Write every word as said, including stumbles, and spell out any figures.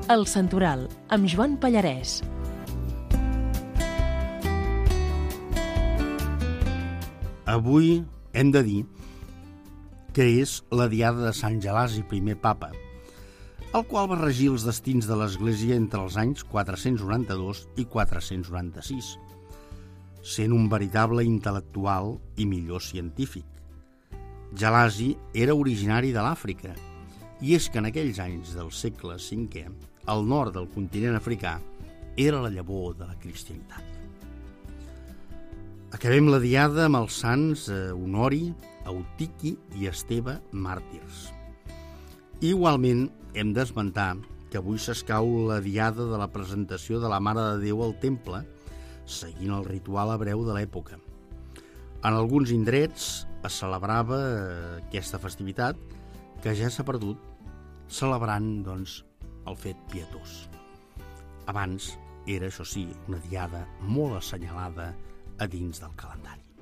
El Santoral, amb Joan Pallarès. Avui hem de dir que és la diada de Sant Gelasi, primer papa, el qual va regir els destins de l'Església entre els anys quatre-cents noranta-dos i quatre-cents noranta-sis, sent un veritable intel·lectual i millor científic. Gelasi era originari de l'Àfrica, i és que en aquells anys del segle cinquè, al nord del continent africà, era la llavor de la cristianitat. Acabem la diada amb els sants Honori, Eutiqui i Esteve màrtirs. Igualment, hem d'esmentar que avui s'escau la diada de la presentació de la Mare de Déu al temple, seguint el ritual hebreu de l'època. En alguns indrets es celebrava aquesta festivitat, que ja s'ha perdut, celebrant, doncs, el fet pietós. Abans era, això sí, una diada molt assenyalada a dins del calendari.